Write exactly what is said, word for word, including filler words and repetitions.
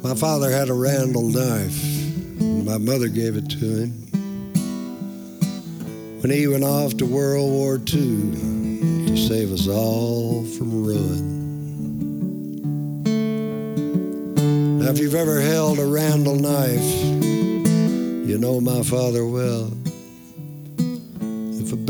My father had a Randall knife. My mother gave it to him when he went off to World War Two to save us all from ruin. Now, if you've ever held a Randall knife, you know my father well.